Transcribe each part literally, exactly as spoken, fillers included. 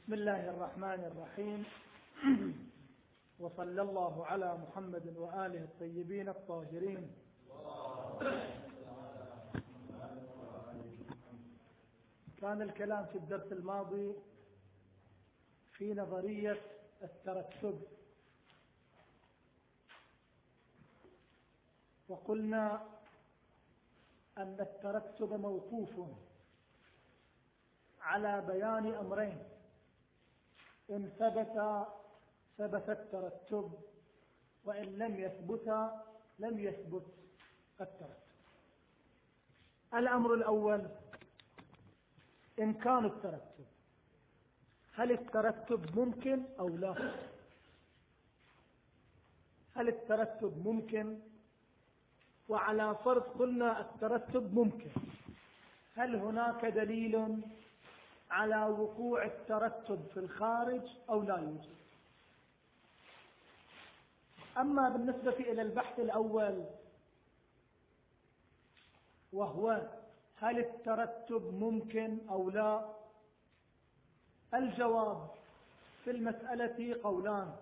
بسم الله الرحمن الرحيم. وصلى الله على محمد وآله الطيبين الطاهرين. كان الكلام في الدرس الماضي في نظرية الترتب، وقلنا أن الترتب موقوف على بيان أمرين: إن ثبت ثبت الترتب، وإن لم يثبت لم يثبت الترتب. الأمر الأول إمكان الترتب، هل الترتب ممكن أو لا؟ هل الترتب ممكن؟ وعلى فرض قلنا الترتب ممكن، هل هناك دليل على وقوع الترتب في الخارج أو لا يوجد؟ أما بالنسبة إلى البحث الأول وهو هل الترتب ممكن أو لا، الجواب في المسألة قولان: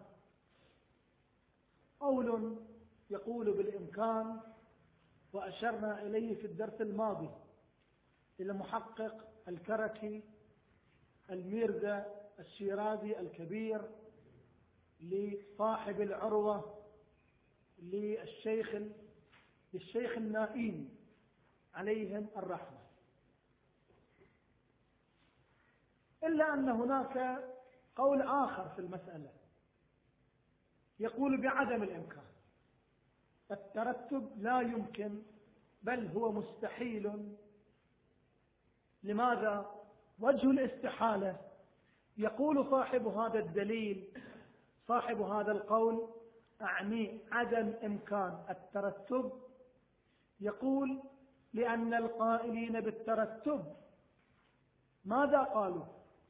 قول يقول بالإمكان، وأشرنا إليه في الدرس الماضي إلى محقق الكركي الميرزا الشيرازي الكبير لصاحب العروة للشيخ للشيخ النائين عليهم الرحمة. إلا أن هناك قول آخر في المسألة يقول بعدم الإمكان، الترتب لا يمكن بل هو مستحيل. لماذا؟ وجه الاستحالة، يقول صاحب هذا الدليل صاحب هذا القول أعني عدم إمكان الترتب، يقول لأن القائلين بالترتب ماذا قالوا؟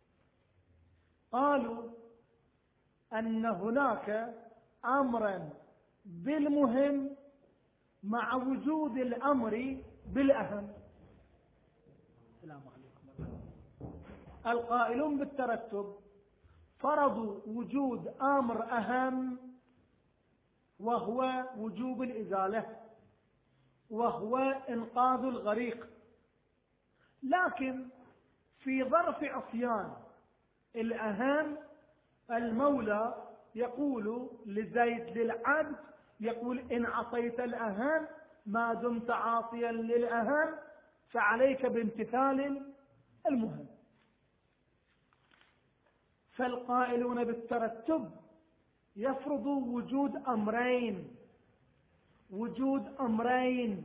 قالوا أن هناك أمرا بالمهم مع وجود الأمر بالأهم. السلام عليكم. القائلون بالترتب فرضوا وجود أمر أهم وهو وجوب الإزالة، وهو إنقاذ الغريق، لكن في ظرف عصيان الأهم المولى يقول لزيد للعبد، يقول إن عصيت الأهم ما دمت عاصيا للأهم فعليك بامتثال المهم. فالقائلون بالترتب يفرضوا وجود أمرين وجود أمرين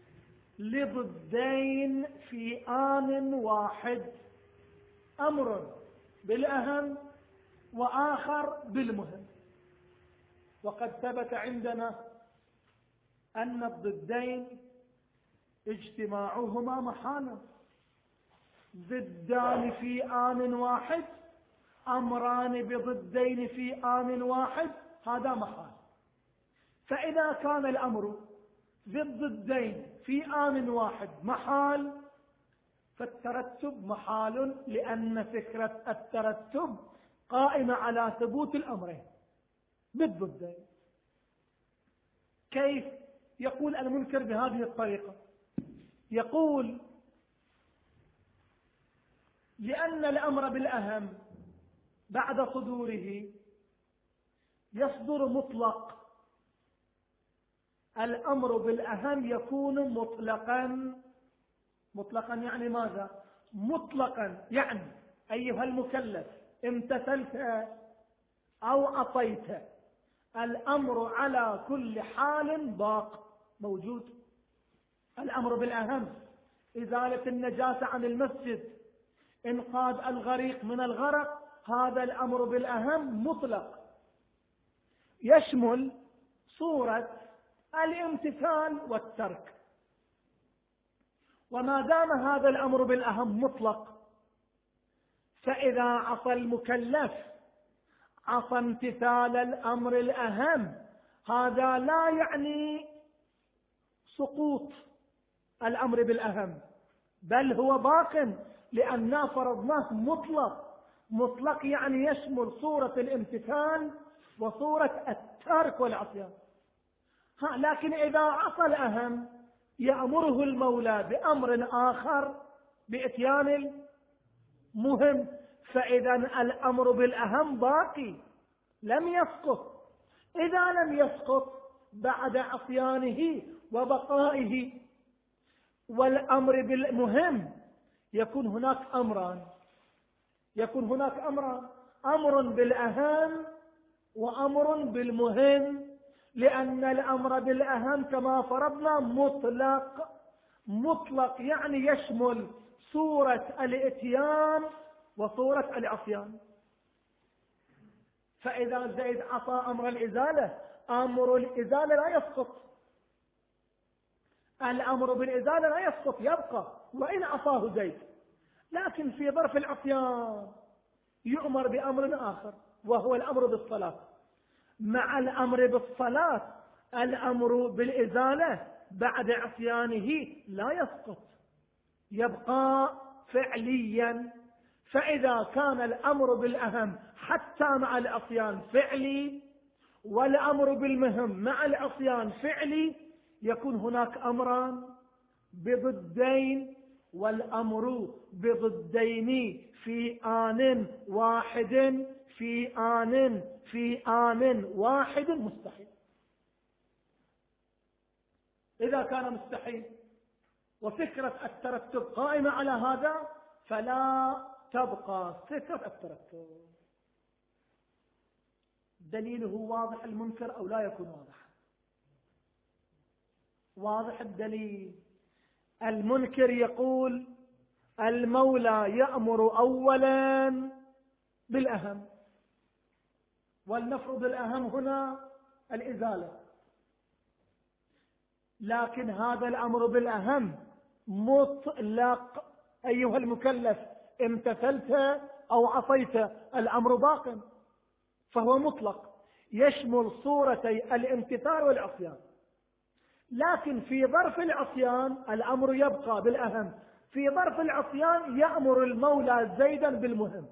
لضدين في آن واحد، أمر بالأهم وآخر بالمهم. وقد ثبت عندنا أن الضدين اجتماعهما محال، ضدان في آن واحد، أمران بضدين في آن واحد، هذا محال. فإذا كان الأمر بالضدين في آن واحد محال، فالترتب محال، لأن فكرة الترتب قائمة على ثبوت الأمرين بالضدين. كيف؟ يقول المنكر بهذه الطريقة، يقول لأن الأمر بالأهم بعد صدوره يصدر مطلق، الأمر بالأهم يكون مطلقا. مطلقا يعني ماذا؟ مطلقا يعني أيها المكلف امتثلت أو أطيت، الأمر على كل حال باق موجود. الأمر بالأهم إزالة النجاسة عن المسجد، إنقاذ الغريق من الغرق، هذا الأمر بالأهم مطلق يشمل صورة الامتثال والترك. وما دام هذا الأمر بالأهم مطلق، فإذا عصى المكلف عصى امتثال الأمر الأهم، هذا لا يعني سقوط الأمر بالأهم، بل هو باق، لأننا فرضناه مطلق مطلق يعني يشمل صورة الامتثال وصورة الترك والعصيان. ها لكن إذا عصى الأهم يأمره المولى بأمر آخر بإتيان المهم، فإذا الأمر بالأهم باقي لم يسقط. إذا لم يسقط بعد عصيانه وبقائه والأمر بالمهم يكون هناك أمران، يكون هناك أمران، أمر بالأهم وأمر بالمهم، لأن الأمر بالأهم كما فرضنا مطلق، مطلق يعني يشمل صورة الإتيان وصورة العصيان. فإذا زيد عصى أمر الإزالة، أمر الإزالة لا يسقط، الأمر بالإزالة لا يسقط يبقى وإن عصاه زيد، لكن في ظرف العصيان يؤمر بأمر آخر وهو الأمر بالصلاة. مع الأمر بالصلاة الأمر بالإزالة بعد عصيانه لا يسقط، يبقى فعليا. فإذا كان الأمر بالأهم حتى مع العصيان فعلي والأمر بالمهم مع العصيان فعلي، يكون هناك أمران بضدين، والأمر بضدين في آن واحد في آن في آن واحد مستحيل. إذا كان مستحيل وفكرة الترتب قائمة على هذا فلا تبقى فكرة الترتب. دليله واضح المنكر أو لا يكون واضح؟ واضح الدليل. المنكر يقول المولى يأمر أولا بالأهم، ولنفرض الأهم هنا الإزالة، لكن هذا الأمر بالأهم مطلق أيها المكلف، امتثلت أو عصيت الأمر باق، فهو مطلق يشمل صورتي الامتثال والعصيان. لكن في ظرف العصيان الأمر يبقى بالأهم، في ظرف العصيان يأمر المولى زيدا بالمهم،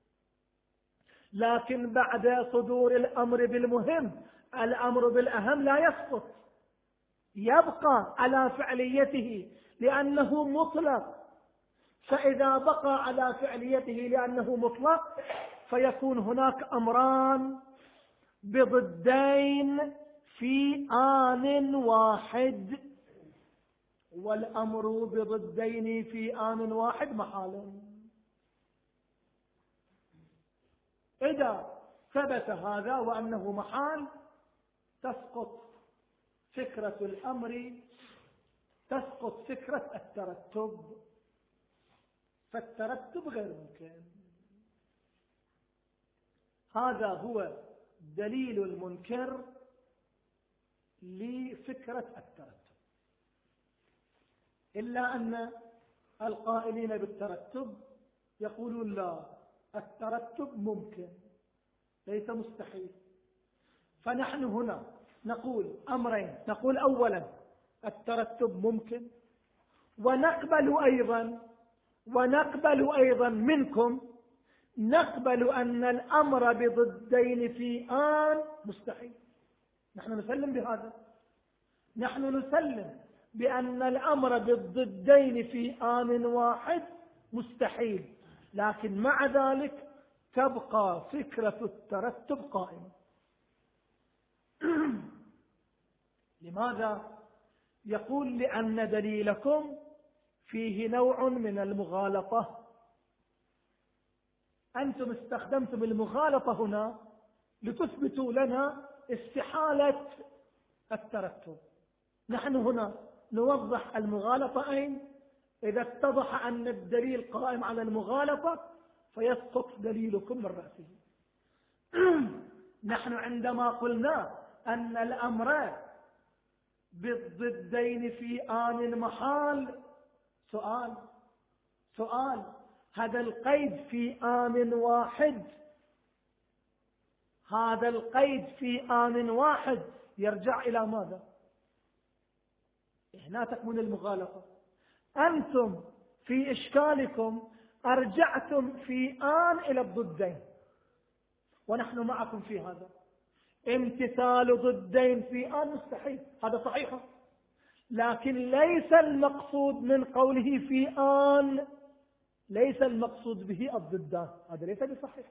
لكن بعد صدور الأمر بالمهم الأمر بالأهم لا يسقط، يبقى على فعليته لأنه مطلق. فإذا بقى على فعليته لأنه مطلق فيكون هناك أمران بضدين في آن واحد، والأمر بضدين في آن واحد محال. إذا ثبت هذا وأنه محال تسقط فكرة الأمر، تسقط فكرة الترتب، فالترتب غير ممكن. هذا هو دليل المنكر لفكرة الترتب. إلا أن القائلين بالترتب يقولون لا، الترتب ممكن ليس مستحيل. فنحن هنا نقول أمرين، نقول أولا الترتب ممكن، ونقبل أيضا ونقبل أيضا منكم نقبل أن الأمر بضدين في آن مستحيل. نحن نسلم بهذا، نحن نسلم بأن الأمر بالضدين في آن واحد مستحيل، لكن مع ذلك تبقى فكرة الترتب قائمة. لماذا؟ يقول لأن دليلكم فيه نوع من المغالطة، أنتم استخدمتم المغالطة هنا لتثبتوا لنا استحالة الترتب. نحن هنا نوضح المغالطة أين؟ إذا اتضح أن الدليل قائم على المغالطة فيسقط دليلكم من رأسه. نحن عندما قلنا أن الأمر بالضدين في آن محال، سؤال سؤال هذا القيد في آن واحد، هذا القيد في آن واحد يرجع إلى ماذا؟ هنا تكمن المغالطة. أنتم في إشكالكم أرجعتم في آن إلى الضدين، ونحن معكم في هذا. امتثال ضدين في آن مستحيل، هذا صحيح، لكن ليس المقصود من قوله في آن، ليس المقصود به الضدان، هذا ليس بصحيح.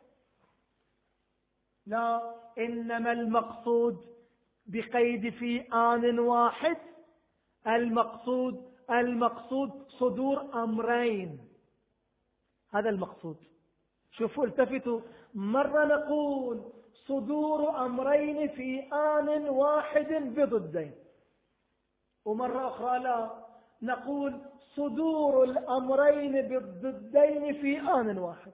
لا، إنما المقصود بقيد في آن واحد، المقصود المقصود صدور أمرين، هذا المقصود. شوفوا التفتوا، مرة نقول صدور أمرين في آن واحد بضدين، ومرة أخرى لا، نقول صدور الأمرين بالضدين في آن واحد.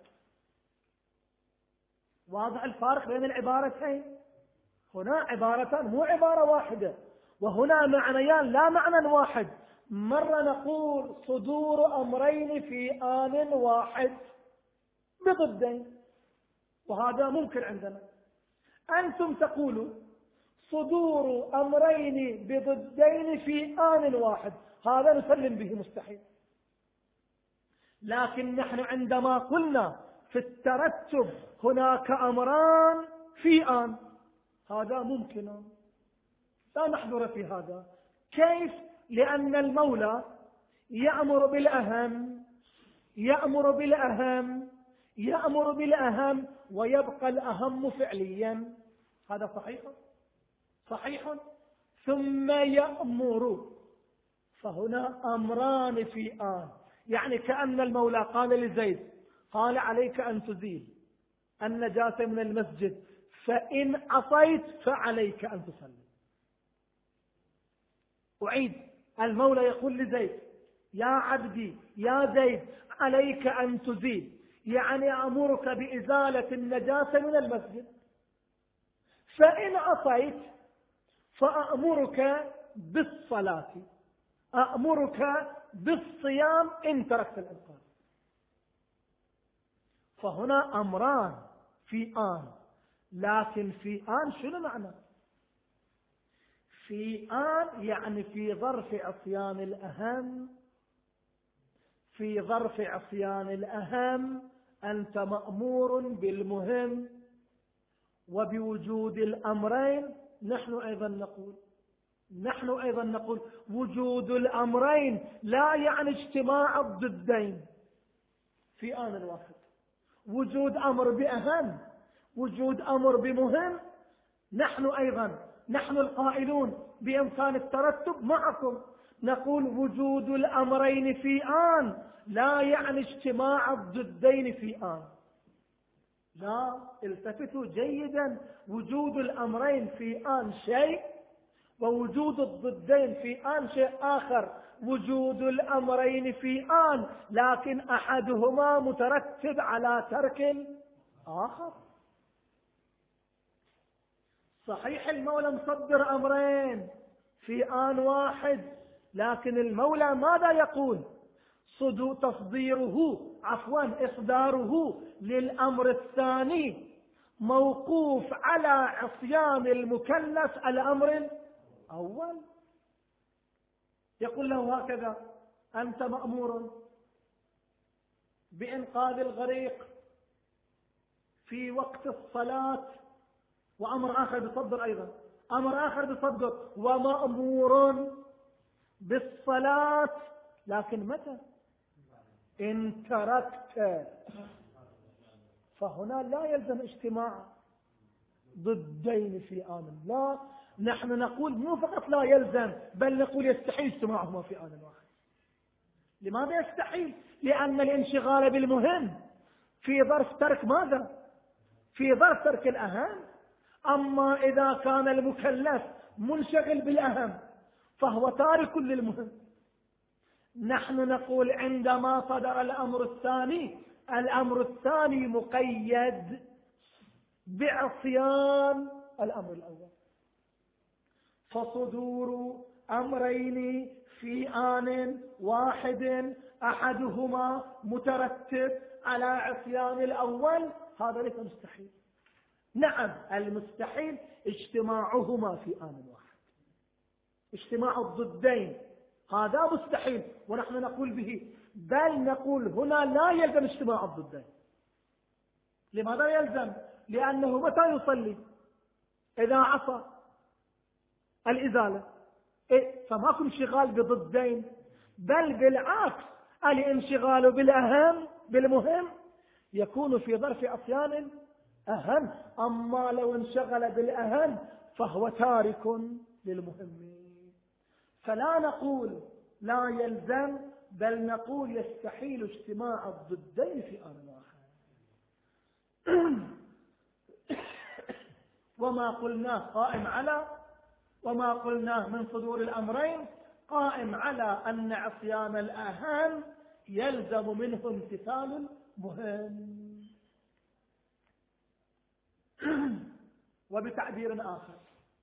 واضح الفارق بين العبارتين؟ هنا عبارتان مو عبارة واحدة، وهنا معنيان لا معنى واحد. مرة نقول صدور أمرين في آن واحد بضدين، وهذا ممكن عندنا. أنتم تقولوا صدور أمرين بضدين في آن واحد، هذا نسلم به مستحيل. لكن نحن عندما قلنا في الترتب هناك أمران في آن، هذا ممكن، لا نحضر في هذا. كيف؟ لأن المولى يأمر بالأهم، يأمر بالأهم، يأمر بالأهم، ويبقى الأهم فعليا، هذا صحيح صحيح. ثم يأمر، فهنا أمران في آن، يعني كأن المولى قال لزيد، قال عليك أن تزيل النجاسة من المسجد، فإن عصيت فعليك أن تصلي. أعيد، المولى يقول لزيد يا عبدي يا زيد عليك أن تزيل، يعني أمرك بإزالة النجاسة من المسجد، فإن عصيت فأأمرك بالصلاة، أأمرك بالصيام إن تركت الإنكار. فهنا أمران في آن، لكن في آن شنو معنى؟ في آن يعني في ظرف عصيان الأهم، في ظرف عصيان الأهم أنت مأمور بالمهم. وبوجود الأمرين نحن أيضا نقول نحن أيضا نقول وجود الأمرين لا يعني اجتماع الضدين في آن واحد. وجود أمر بأهم، وجود أمر بمهم، نحن أيضا نحن القائلون بإمكان الترتب معكم نقول وجود الأمرين في آن لا يعني اجتماع الضدين في آن. لا، التفتوا جيدا، وجود الأمرين في آن شيء، ووجود الضدين في آن شيء آخر. وجود الأمرين في آن لكن أحدهما مترتب على ترك آخر. صحيح المولى مصدر أمرين في آن واحد، لكن المولى ماذا يقول؟ صدو تصديره عفوا إصداره للأمر الثاني موقوف على عصيان المكلف الأمر الأول. يقول له هكذا أنت مأمور بإنقاذ الغريق في وقت الصلاة، وأمر آخر بصدر أيضا، أمر آخر بصدر ومأمور بالصلاة، لكن متى؟ إن تركت. فهنا لا يلزم اجتماع ضدين في آن، لا، نحن نقول مو فقط لا يلزم، بل نقول يستحيل اجتماعهما في آن واحد. لماذا يستحيل؟ لأن الانشغال بالمهم في ظرف ترك ماذا؟ في ظرف ترك الأهم. أما إذا كان المكلف منشغل بالأهم فهو تارك للمهم. نحن نقول عندما صدر الأمر الثاني، الأمر الثاني مقيد بعصيان الأمر الأول. فصدور أمرين في آن واحد أحدهما مترتب على عصيان الأول، هذا ليس مستحيل. نعم، المستحيل اجتماعهما في آن واحد، اجتماع الضدين هذا مستحيل، ونحن نقول به. بل نقول هنا لا يلزم اجتماع الضدين. لماذا يلزم؟ لأنه متى يصلي؟ إذا عصى الإزالة، إيه؟ فماكو انشغال بضدين، بل بالعكس الانشغال بالأهم بالمهم يكون في ظرف عصيان أهم. أما لو انشغل بالأهم فهو تارك للمهم. فلا نقول لا يلزم، بل نقول يستحيل اجتماع الضدين في آن واحد. وما قلناه قائم على وما قلناه من صدور الأمرين قائم على أن عصيان الأهم يلزم منه امتثال المهم. وبتعبير آخر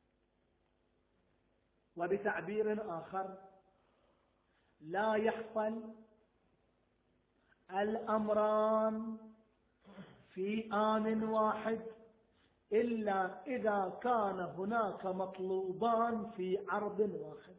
وبتعبير آخر لا يحصل الأمران في آن واحد إلا إذا كان هناك مطلوبان في عرض واحد.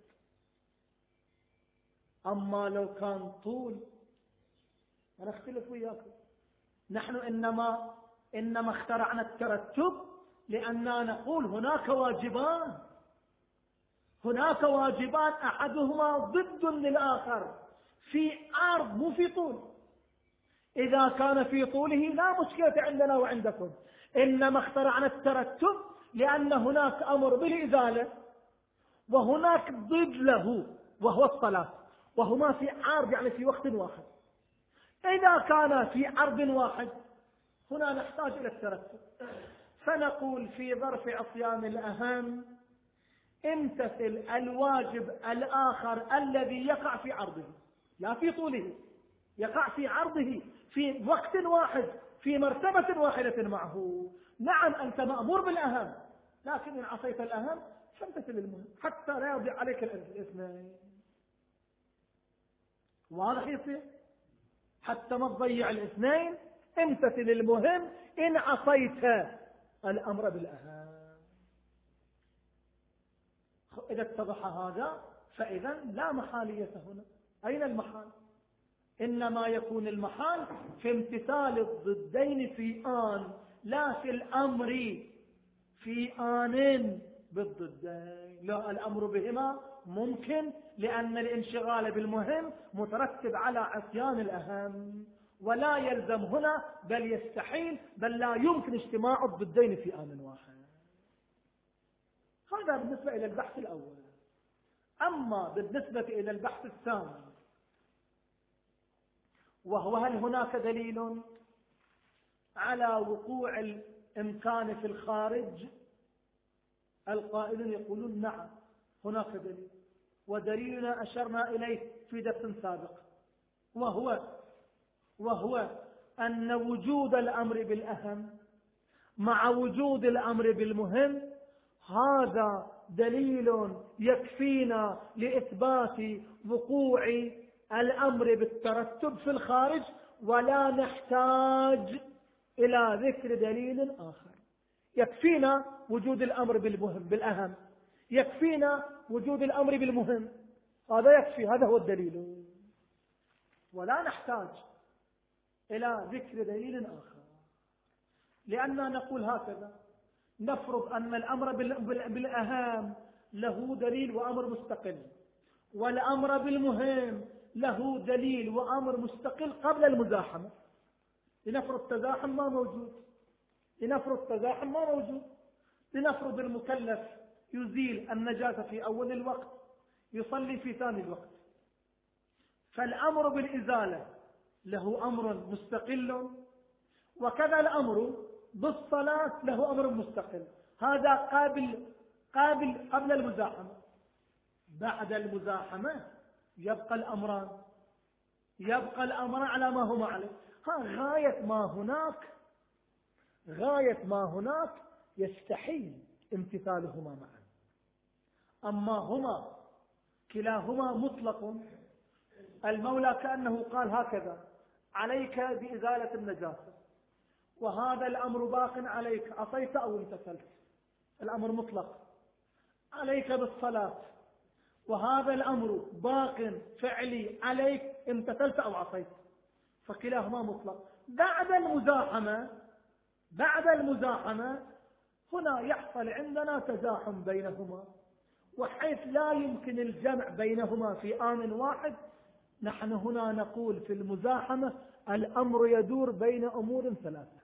أما لو كان طول، أنا أختلف وياكم، نحن إنما إنما اخترعنا الترتب لأننا نقول هناك واجبان هناك واجبان أحدهما ضد للآخر في عرض مو في طول. إذا كان في طوله لا مشكلة عندنا وعندكم، إنما اخترعنا الترتب لأن هناك أمر بالإزالة وهناك ضد له وهو الصلاة، وهما في عرض يعني في وقت واحد. إذا كان في عرض واحد هنا نحتاج إلى الترتب، فنقول في ظرف عصيان الأهم امتثل الواجب الآخر الذي يقع في عرضه، لا في طوله، يقع في عرضه في وقت واحد في مرتبة واحدة معه. نعم أنت مأمور بالأهم، لكن إن عصيت الأهم فامتثل المهم حتى لا يضيع عليك الاثنين. واضح يصير؟ حتى ما تضيع الاثنين امتثل المهم إن عصيت الأمر بالأهم. إذا اتضح هذا فإذا لا محالية هنا. أين المحال؟ إنما يكون المحال في امتثال الضدين في آن، لا في الأمر في آن بالضدين. لا، الأمر بهما ممكن لأن الانشغال بالمهم مترتب على عصيان الأهم، ولا يلزم هنا بل يستحيل بل لا يمكن اجتماع الضدين في آن واحد. هذا بالنسبة إلى البحث الأول. أما بالنسبة إلى البحث الثاني، وهو هل هناك دليل على وقوع الإمكان في الخارج؟ القائلون يقولون نعم هناك دليل، ودليلنا أشرنا إليه في درس سابق، وهو وهو أن وجود الأمر بالأهم مع وجود الأمر بالمهم هذا دليل يكفينا لإثبات وقوع الأمر بالترتب في الخارج، ولا نحتاج إلى ذكر دليل آخر. يكفينا وجود الأمر بالمهم بالأهم، يكفينا وجود الأمر بالمهم، هذا يكفي، هذا هو الدليل، ولا نحتاج إلى ذكر دليل آخر. لأننا نقول هكذا: نفرض أن الأمر بالأهم له دليل وأمر مستقل، والأمر بالمهم له دليل وأمر مستقل قبل المزاحمة. لنفرض تزاحم ما موجود لنفرض تزاحم ما موجود لنفرض المكلف يزيل النجاسة في أول الوقت، يصلي في ثاني الوقت، فالأمر بالإزالة له أمر مستقل، وكذا الأمر بالصلاة له أمر مستقل. هذا قابل قابل قبل المزاحمة. بعد المزاحمة يبقى الأمران يبقى الأمر على ما هما عليه. ها غاية ما هناك غاية ما هناك يستحيل امتثالهما معا. أما هما كلاهما مطلق، المولى كأنه قال هكذا: عليك بإزالة النجاسة، وهذا الأمر باق عليك، عصيت أو امتثلت، الأمر مطلق. عليك بالصلاة، وهذا الأمر باق فعلي عليك امتثلت أو عصيت، فكلاهما مطلق. بعد المزاحمة بعد المزاحمة هنا يحصل عندنا تزاحم بينهما، وحيث لا يمكن الجمع بينهما في آن واحد، نحن هنا نقول في المزاحمة الأمر يدور بين أمور ثلاثة.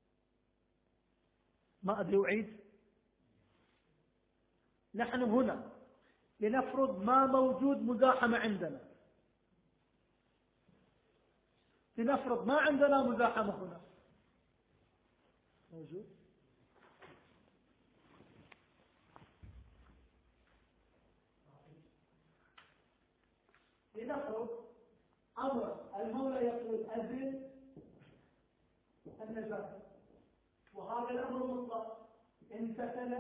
ما أدري أعيد. نحن هنا لنفرض ما موجود مزاحمة عندنا، لنفرض ما عندنا مزاحمة هنا موجود. لنفرض أمر المولى يقول أذن النجاة، وهذا الأمر مطلق امتثل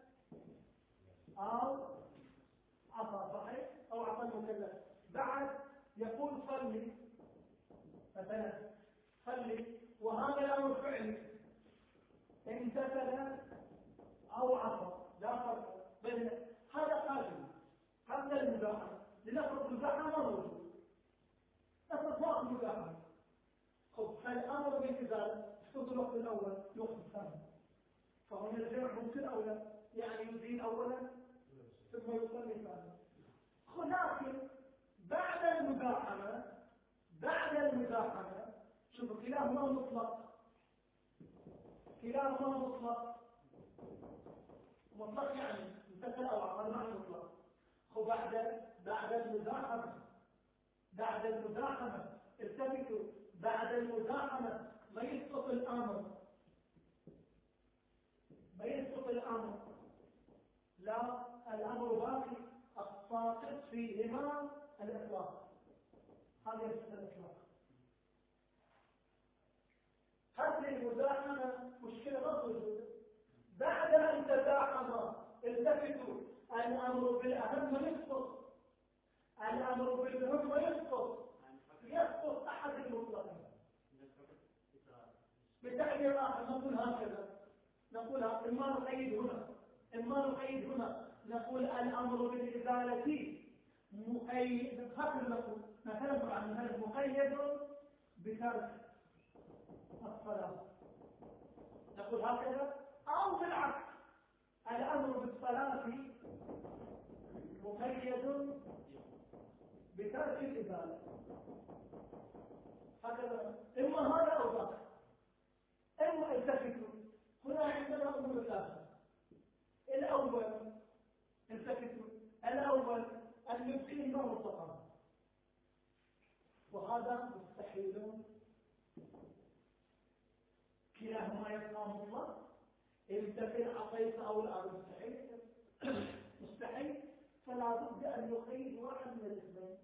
أو عصى، صحيح؟ أو عصى المكلف. بعد يقول صلي مثلا، صلي، وهذا الأمر فعلي امتثل أو عصى، لا فرق بين هذا قادم قبل المزاحمة. لنفرض المزاحمة موجود، نفرض ما في مزاحمة. خب فالأمر بالإزالة يفوت الوقت الأول الوقت الثاني، فهنا الجمع ممكن أو لا؟ يعني يزيل أولا ثم يصلي ثانيا. لكن بعد المزاحمة بعد المزاحمة شوفوا كلاهما مطلق، كلاهما مطلق مطلق يعني امتثل أو عصى، معنى مطلق. خب بعد بعد المزاحمة بعد المزاحمة التفتوا، بعد المزاحمة ما يسقط الأمر ما يسقط الأمر لا، الأمر باقي، الساقط فيهما الإطلاق. هذا يسقط الإطلاق. هذه المزاحمة مشكلة غير موجودة. بعد أن تزاحم التفتوا، الأمر بالأهم ما يسقط، الأمر بالمهم ما يسقط، يسقط أحد المطلقين. بالتعبير آخر نقول هكذا، نقول إما نقيد هنا إما نقيد هنا نقول الأمر بالإزالة مقيد، هكذا نقول مثلا عن هذا مقيد بترك الصلاة، نقول هكذا. أو بالعكس الأمر بالصلاة مقيد بترك الإزالة، هكذا. إما هذا أو ذاك، إما التفتوا. هنا عندنا أمور ثلاثة. الأول التفتوا، الأول المسكين ما مطلقا، وهذا مستحيل، كلاهما يبقى مطلق. امتثل عصيت أو لا، مستحيل مستحيل. فلا بد أن نقيد واحد من الاثنين،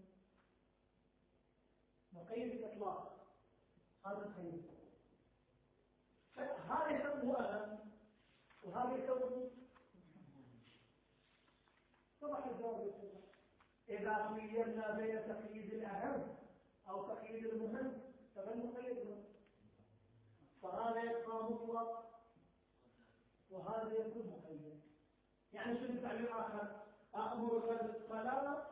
نقيد الإطلاق، هذا الخير. هذا يسمى أهم وهذا يسمى طبعا الجواب. إذا خيرنا بين تقييد الأهم أو تقييد المهم فمن نقيده؟ فهذا يبقى مطلق وهذا يكون مقيد. يعني شو التعبير آخر؟ أأمرك بالصلاة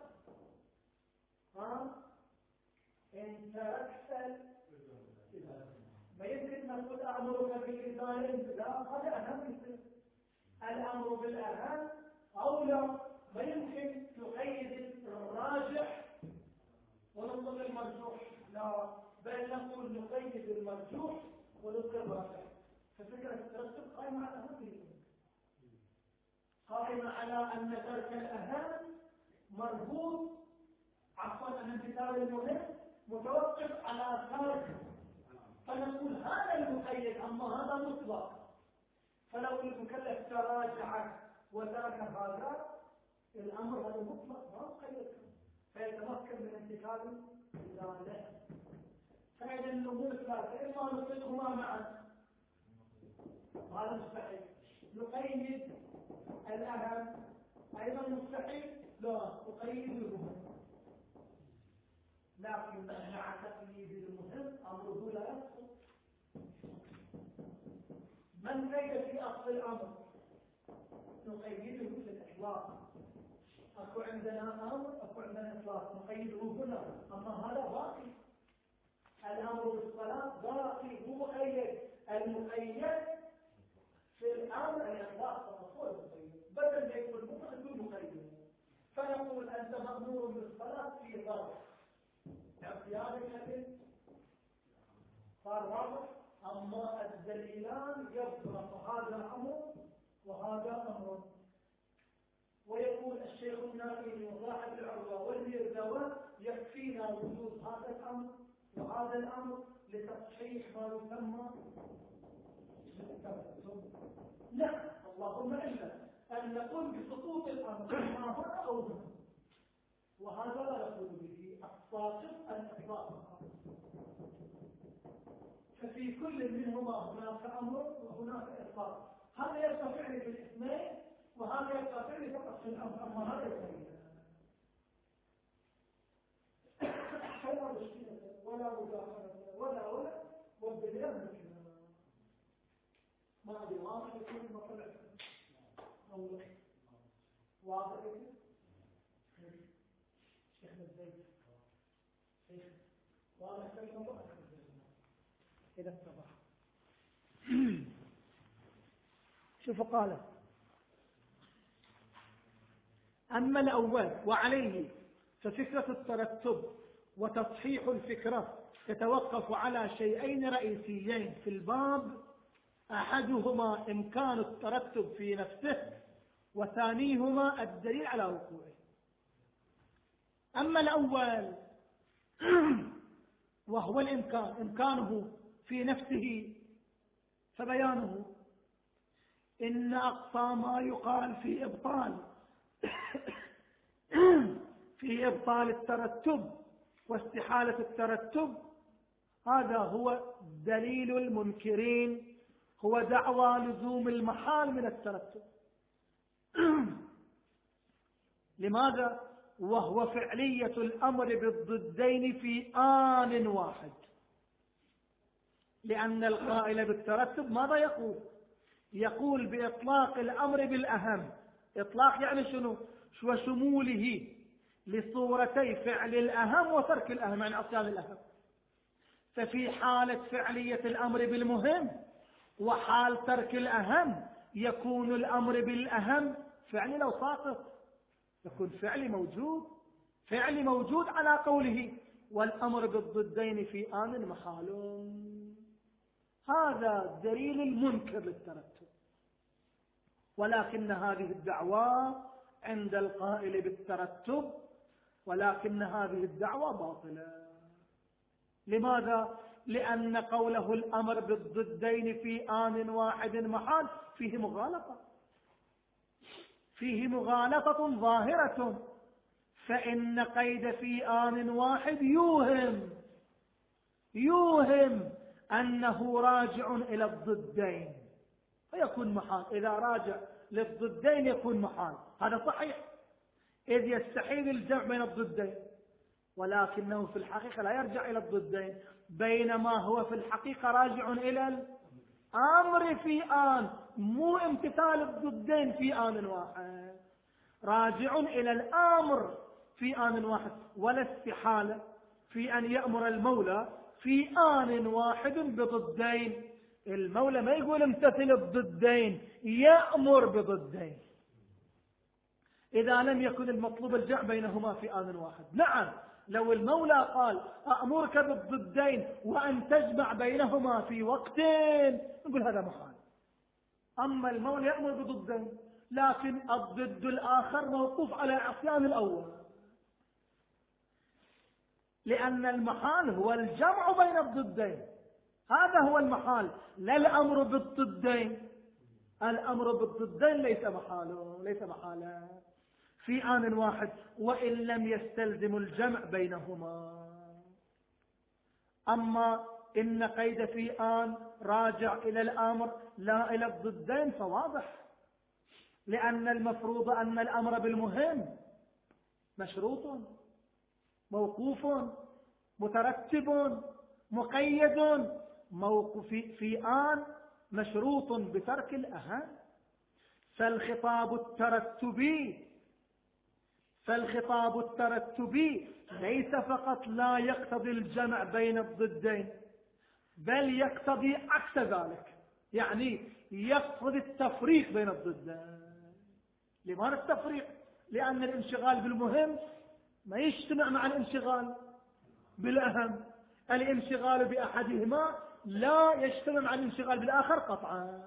ها إن تركت ما يمكن نقول أأمرك بالإزالة، لا، هذا أهم يصير. الأمر بالأهم أولى، ما يمكن تقيد الراجح ونطلق المرجوح، لا، بل نقول نقيد المرجوح ونطلق الراجح. ففكرة الترتب قائمة على هذه، قائمة على أن ترك الأهم مربوط عفوا أن امتثال المهم متوقف على ترك، فنقول هذا المقيد، أما هذا مطلق. فلو المكلف تراجع وترك هذا الأمر هذا مطلق ما مقيد، فيتمكن من امتثال ذلك. فإذا الأمور الثلاثة إما نطلقهما معا، هذا مستحيل. نقيد الأهم أيضا مستحيل، لا، نقيد المهم. لكن مع تقييد المهم أمره لا يسقط. من قيد في أصل الأمر نقيده في الإطلاق، أكو عندنا أمر، أكو عندنا إطلاق، نقيده هنا، أما هذا باقي. الأمر بالصلاة باقي مو مقيد. المقيد في الأمر الإطلاق فقط هو المقيد، بدل ما يكون مطلق يكون مقيد. فنقول أنت مأمور بالصلاة في ظرف اعتياد الحديث صار واضح. أما الدليلان يضرب هذا أمر وهذا أمر. ويقول الشيخ النائي وصاحب العروة والميرزوى يكفينا وجود هذا الأمر وهذا الأمر لتصحيح ما يسمى الترتب. لا، اللهم إلا أن نقول بسقوط الأمر ما هو أو هو، وهذا لا يقول به الساقط الإطلاق. ففي كل منهما هناك أمر وهناك إطلاق. هذا يبقى فعلي بالاثنين وهذا يبقى فعلي فقط في الأمر، أما هذا يفعل فلا مشكلة ولا مداخلة ولا ولا والدليل ممكن ما أدري واضح يكون المطلع أو واضح يكون شيخنا الزيت شيخ واضح كيف نطلع إذا اتضح. شوفوا قال أما الأول وعليه ففكرة الترتب وتصحيح الفكرة تتوقف على شيئين رئيسيين في الباب، أحدهما إمكان الترتب في نفسه، وثانيهما الدليل على وقوعه. أما الأول وهو الإمكان، إمكانه في نفسه، فبيانه إن أقصى ما يقال في إبطال في إبطال الترتب واستحالة الترتب هذا هو دليل المنكرين، هو دعوى لزوم المحال من الترتب. لماذا؟ وهو فعلية الأمر بالضدين في آن واحد. لأن القائل بالترتب ماذا يقول؟ يقول بإطلاق الأمر بالأهم. إطلاق يعني شنو؟ وشموله لصورتي فعل الأهم وترك الأهم، يعني عصيان الأهم. ففي حالة فعلية الأمر بالمهم وحال ترك الأهم يكون الأمر بالأهم فعلي لو ساقط، يكون فعلي موجود، فعلي موجود على قوله والأمر بالضدين في آن محال. هذا دليل المنكر للترتب. ولكن هذه الدعوة عند القائل بالترتب ولكن هذه الدعوة باطلة. لماذا؟ لأن قوله الأمر بالضدين في آن واحد محال فيه مغالطة، فيه مغالطة ظاهرة. فإن قيد في آن واحد يوهم يوهم أنه راجع إلى الضدين فيكون محال. إذا راجع للضدين يكون محال، هذا صحيح، إذ يستحيل الجمع بين الضدين، ولكنه في الحقيقة لا يرجع إلى الضدين، بينما هو في الحقيقة راجع إلى الأمر في آن، مو امتثال الضدين في آن واحد، راجع إلى الأمر في آن واحد. ولا استحالة في أن يأمر المولى في آن واحد بضدين. المولى ما يقول امتثل الضدين، يأمر بضدين إذا لم يكن المطلوب الجمع بينهما في آن واحد. نعم، لو المولى قال أأمرك بالضدين وأن تجمع بينهما في وقتين نقول هذا محال. أما المولى يأمر بضدين لكن الضد الآخر موقوف على عصيان الأول، لأن المحال هو الجمع بين الضدين، هذا هو المحال، لا الأمر بالضدين. الأمر بالضدين ليس محاله، ليس محالا في آن واحد وإن لم يستلزم الجمع بينهما. أما إن قيد في آن راجع إلى الأمر لا إلى الضدين فواضح، لأن المفروض أن الأمر بالمهم مشروط موقوف مترتب مقيد. موقف في آن مشروط بترك الأهم، فالخطاب الترتبي فالخطاب الترتبي ليس فقط لا يقتضي الجمع بين الضدين، بل يقتضي عكس ذلك، يعني يقتضي التفريق بين الضدين. لماذا التفريق؟ لأن الانشغال بالمهم ما يجتمع مع الانشغال بالأهم، الانشغال بأحدهما لا يجتمع مع الانشغال بالآخر قطعا،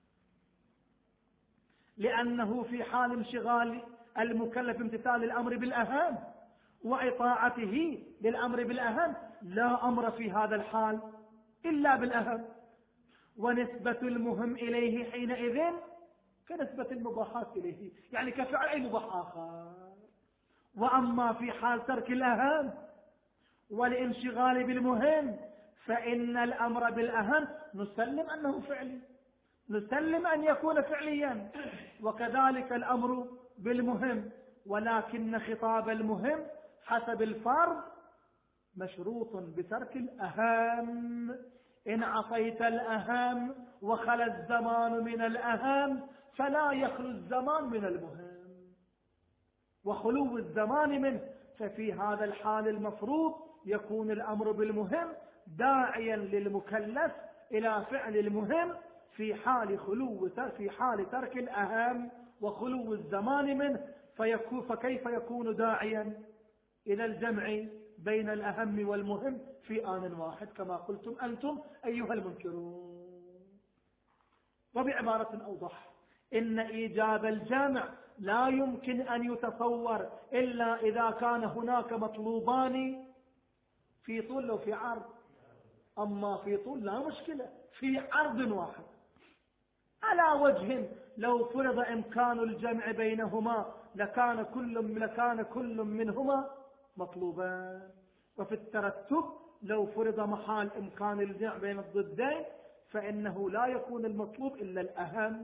لأنه في حال انشغال المكلف بامتثال الأمر بالأهم وإطاعته للأمر بالأهم لا أمر في هذا الحال إلا بالأهم، ونسبة المهم إليه حينئذ كنسبة المباحات إليه، يعني كفعل أي مباح آخر. وأما في حال ترك الأهم والانشغال بالمهم فإن الأمر بالأهم نسلم أنه فعلي، نسلم أن يكون فعليا، وكذلك الأمر بالمهم، ولكن خطاب المهم حسب الفرض مشروط بترك الأهم. إن عصيت الأهم وخلى الزمان من الأهم فلا يخلو الزمان من المهم، وخلو الزمان منه، ففي هذا الحال المفروض يكون الأمر بالمهم داعيا للمكلف إلى فعل المهم في حال خلو في حال ترك الأهم وخلو الزمان منه، فيكون فكيف يكون داعيا إلى الجمع بين الأهم والمهم في آن واحد كما قلتم أنتم أيها المنكرون؟ وبعبارة أوضح، إن إيجاب الجمع لا يمكن أن يتصور إلا إذا كان هناك مطلوبان في طول أو في عرض، أما في طول لا مشكلة، في عرض واحد على وجه لو فرض إمكان الجمع بينهما لكان كل لكان كل منهما مطلوبان. وفي الترتب لو فرض محال إمكان الجمع بين الضدين فإنه لا يكون المطلوب إلا الأهم،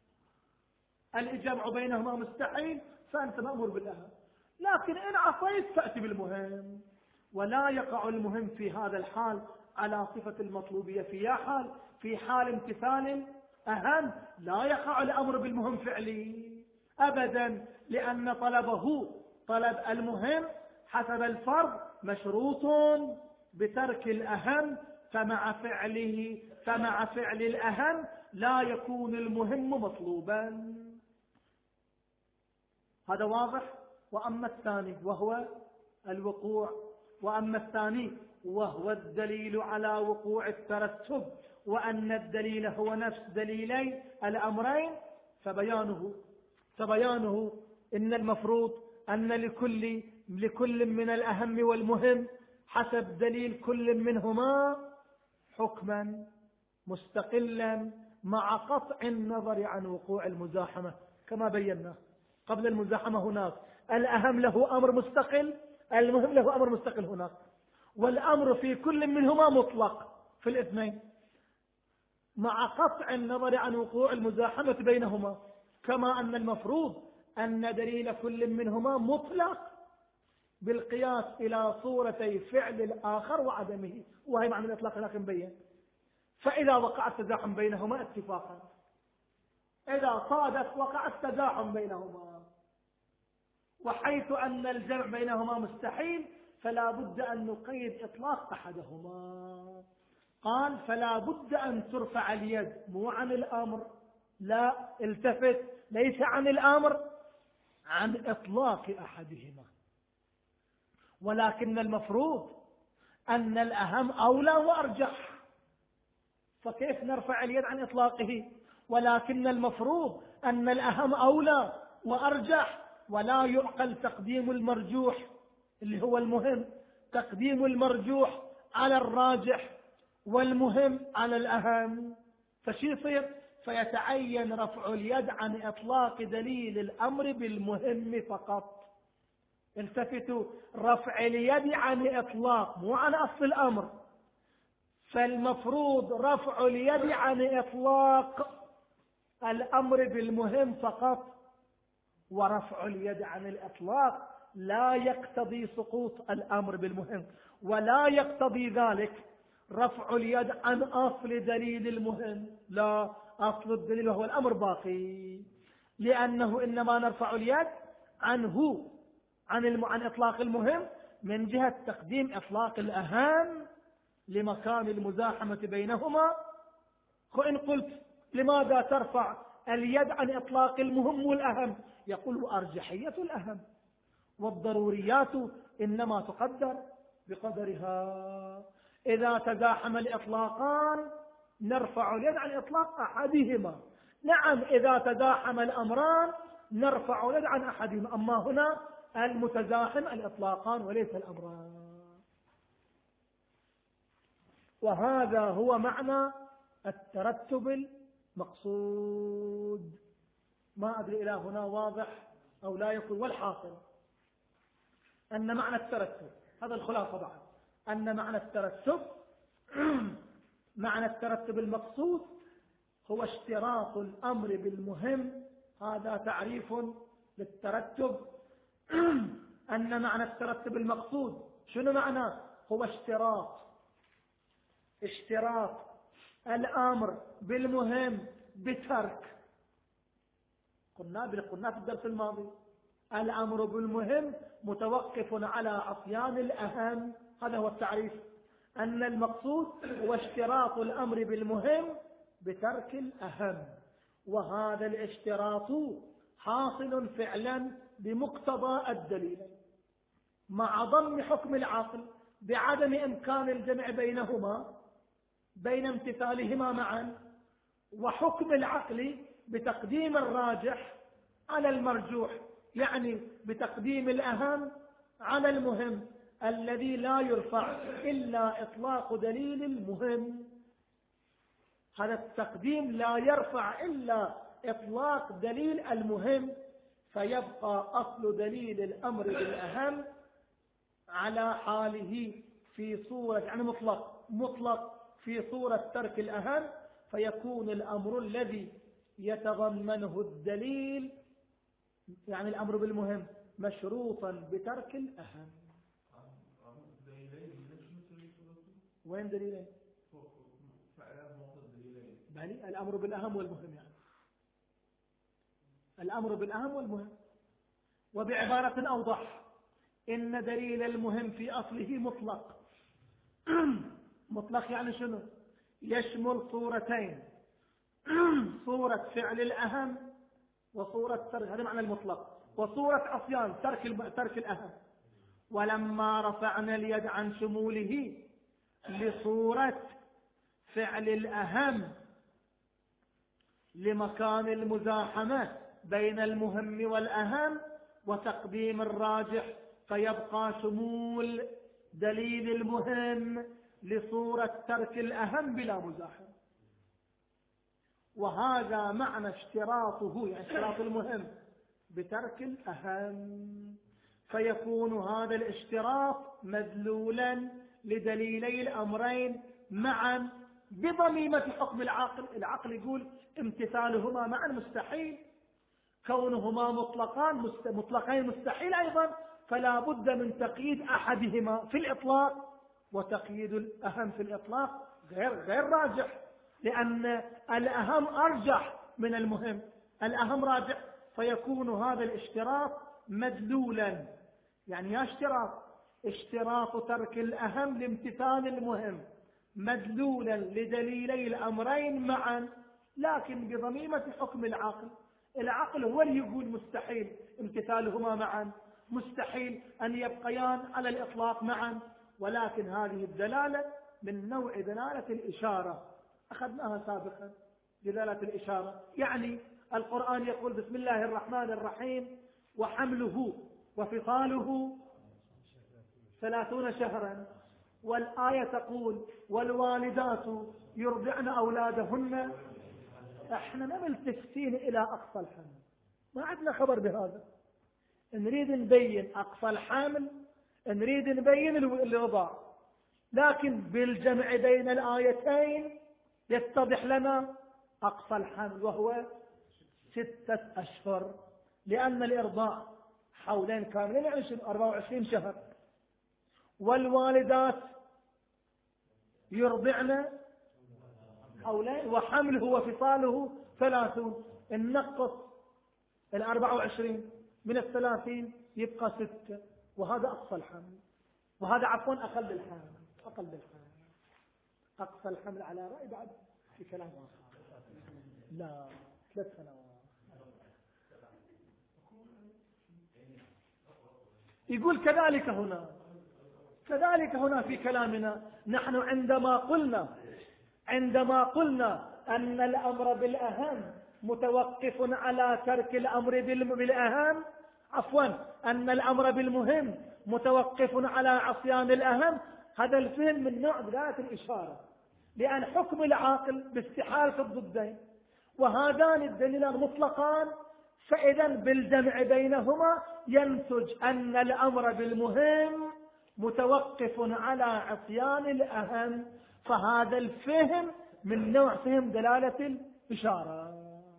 الجمع بينهما مستحيل فأنت مأمور بالأهم، لكن إن عصيت فأتي بالمهم، ولا يقع المهم في هذا الحال على صفة المطلوبية في حال في حال امتثال أهم لا يقع الأمر بالمهم فعلي أبدا، لأن طلبه طلب المهم حسب الفرض مشروط بترك الأهم، فمع فعله فمع فعل الأهم لا يكون المهم مطلوبا. هذا واضح. وأما الثاني وهو الوقوع وأما الثاني وهو الدليل على وقوع الترتب، وأن الدليل هو نفس دليلي الأمرين، فبيانه فبيانه إن المفروض أن لكل لكل من الأهم والمهم حسب دليل كل منهما حكما مستقلا مع قطع النظر عن وقوع المزاحمة، كما بينا قبل المزاحمة هناك الأهم له أمر مستقل، المهم له أمر مستقل هناك، والأمر في كل منهما مطلق في الاثنين مع قطع النظر عن وقوع المزاحمة بينهما، كما أن المفروض أن دليل كل منهما مطلق بالقياس إلى صورتي فعل الآخر وعدمه، وهي معنى الإطلاق لكن مبين. فإذا وقع التزاحم بينهما اتفاقا، إذا صادف وقع التزاحم بينهما، وحيث أن الجمع بينهما مستحيل فلا بد أن نقيد إطلاق أحدهما. قال فلا بد أن ترفع اليد، مو عن الأمر، لا التفت، ليس عن الأمر، عن إطلاق أحدهما، ولكن المفروض أن الأهم أولى وأرجح، فكيف نرفع اليد عن إطلاقه؟ ولكن المفروض أن الأهم أولى وأرجح، ولا يعقل تقديم المرجوح اللي هو المهم، تقديم المرجوح على الراجح والمهم على الأهم، فشي يصير؟ فيتعين رفع اليد عن إطلاق دليل الأمر بالمهم فقط. التفتوا، رفع اليد عن إطلاق مو عن أصل الأمر، فالمفروض رفع اليد عن إطلاق الأمر بالمهم فقط، ورفع اليد عن الإطلاق لا يقتضي سقوط الأمر بالمهم، ولا يقتضي ذلك رفع اليد عن أصل دليل المهم، لا، أصل الدليل وهو الأمر باقي، لأنه إنما نرفع اليد عنه عن, الم... عن إطلاق المهم من جهة تقديم إطلاق الأهم لمكان المزاحمة بينهما. وإن قلت لماذا ترفع اليد عن إطلاق المهم والأهم؟ يقول أرجحية الأهم، والضروريات إنما تقدر بقدرها. إذا تزاحم الإطلاقان نرفع اليد عن إطلاق أحدهما. نعم إذا تزاحم الأمران نرفع اليد عن أحدهما، أما هنا المتزاحم الإطلاقان وليس الأمران. وهذا هو معنى الترتب المقصود. ما أدري إلى هنا واضح أو لا يكون. والحاصل أن معنى الترتب، هذا الخلاصة بعد، أن معنى الترتب معنى الترتب المقصود هو اشتراط الأمر بالمهم. هذا تعريف للترتب. أن معنى الترتب المقصود شنو معناه؟ هو اشتراط اشتراط الأمر بالمهم بترك. قلنا قلنا في الدرس الماضي الأمر بالمهم متوقف على عصيان الأهم. هذا هو التعريف، أن المقصود هو اشتراط الأمر بالمهم بترك الأهم. وهذا الاشتراط حاصل فعلا بمقتضى الدليل مع ضم حكم العقل بعدم إمكان الجمع بينهما بين امتثالهما معا، وحكم العقل بتقديم الراجح على المرجوح، يعني بتقديم الأهم على المهم الذي لا يرفع إلا إطلاق دليل المهم. هذا التقديم لا يرفع إلا إطلاق دليل المهم، فيبقى أصل دليل الأمر بالأهم على حاله في صورة يعني مطلق مطلق في صورة ترك الأهم، فيكون الأمر الذي يتضمنه الدليل يعني الأمر بالمهم مشروطا بترك الأهم. وين دليلين؟ بلي الأمر بالأهم والمهم، يعني الأمر بالأهم والمهم. وبعبارة أوضح، إن دليل المهم في أصله مطلق. مطلق يعني شنو؟ يشمل صورتين، صورة فعل الأهم وصورة ترك، هذا معنى المطلق، وصورة عصيان ترك ترك الأهم. ولما رفعنا اليد عن شموله لصورة فعل الأهم لمكان المزاحمة بين المهم والأهم وتقديم الراجح، فيبقى شمول دليل المهم لصورة ترك الأهم بلا مزاحمة. وهذا معنى اشتراطه، يعني اشتراط المهم بترك الأهم. فيكون هذا الاشتراط مدلولا لدليلي الأمرين معا بضميمة حكم العقل. العقل يقول امتثالهما معا مستحيل، كونهما مطلقان مطلقين مستحيل أيضا، فلا بد من تقييد أحدهما في الإطلاق، وتقييد الأهم في الإطلاق غير غير راجح، لأن الأهم أرجح من المهم، الأهم راجح. فيكون هذا الاشتراط مدلولا، يعني يا اشتراط اشتراط ترك الأهم لامتثال المهم مدلولا لدليلي الأمرين معا، لكن بضميمة حكم العقل. العقل هو اللي يقول مستحيل امتثالهما معا، مستحيل أن يبقيان على الإطلاق معا، ولكن هذه الدلالة من نوع دلالة الإشارة، أخذناها سابقا. دلالة الإشارة يعني القرآن يقول بسم الله الرحمن الرحيم وحمله وفصاله ثلاثون شهرا، والآية تقول والوالدات يرضعن أولادهن. احنا ما ملتفتين إلى أقصى الحمل، ما عندنا خبر بهذا. نريد نبين أقصى الحمل، نريد نبين الرضاع، لكن بالجمع بين الآيتين يتضح لنا أقصى الحمل وهو ستة أشهر، لأن الإرضاع حولين كاملين يعني أربعة وعشرين شهر. والوالدات يرضعن حولين، وحمله وفصاله ثلاثون. النقص الأربعة وعشرين من الثلاثين يبقى ستة، وهذا أقصى الحمل، وهذا عفوا أقل الحمل. أقل الحمل أقصى الحمل على رأي بعد في كلام آخر. لا، ثلاث سنوات. يقول كذلك هنا، كذلك هنا في كلامنا نحن عندما قلنا عندما قلنا أن الأمر بالأهم متوقف على ترك الأمر بالأهم، عفوا أن الأمر بالمهم متوقف على عصيان الأهم، هذا الفهم من نوع دلالة الإشارة، لأن حكم العاقل باستحالة في الضدين، وهذان الدليلان مطلقان، فإذا بالجمع بينهما ينتج أن الأمر بالمهم متوقف على عصيان الأهم، فهذا الفهم من نوع فهم دلالة الإشارة.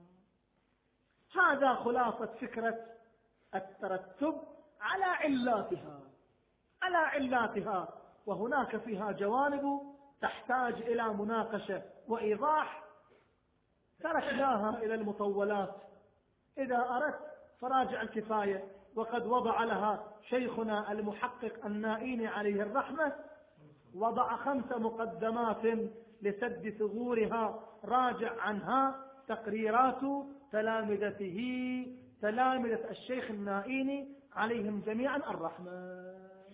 هذا خلاصة فكرة الترتب على علاتها على علاتها وهناك فيها جوانب تحتاج إلى مناقشة وإيضاح، تركناها إلى المطولات. إذا أردت فراجع الكفاية، وقد وضع لها شيخنا المحقق النائيني عليه الرحمة، وضع خمس مقدمات لسد ثغورها، راجع عنها تقريرات تلامذته تلامذة الشيخ النائيني عليهم جميعا الرحمة.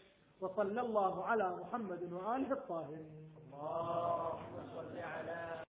وصلى الله على محمد وآله الطاهرين. اللهم صل على